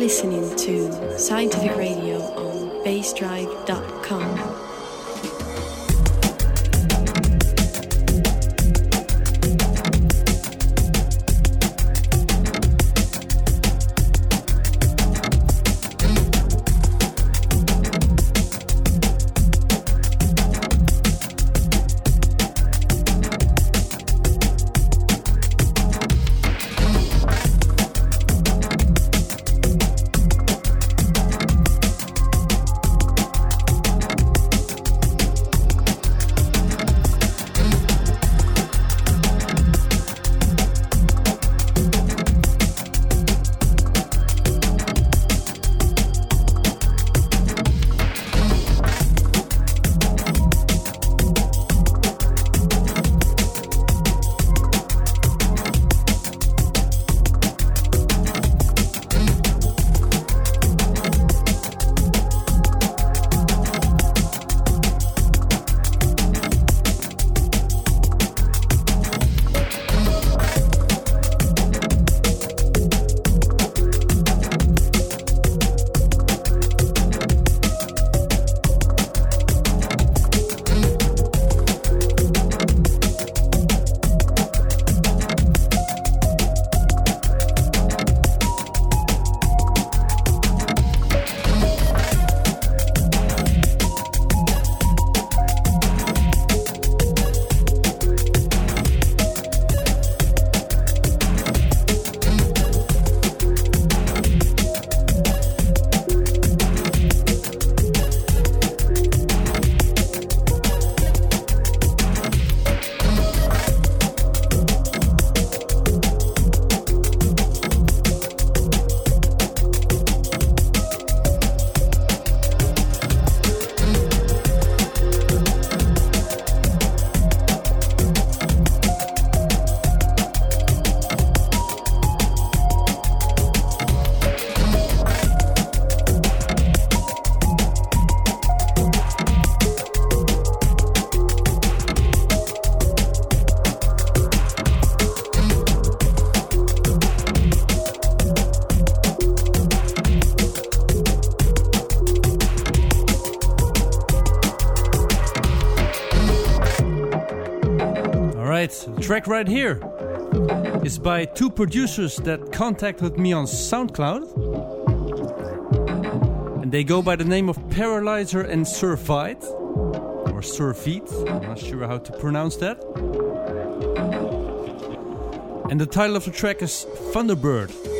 listening to Scientific Radio on bassdrive.com. The track right here is by two producers that contacted me on SoundCloud, and they go by the name of Paralyzer and Survite, or Survite, I'm not sure how to pronounce that. And the title of the track is Thunderbird.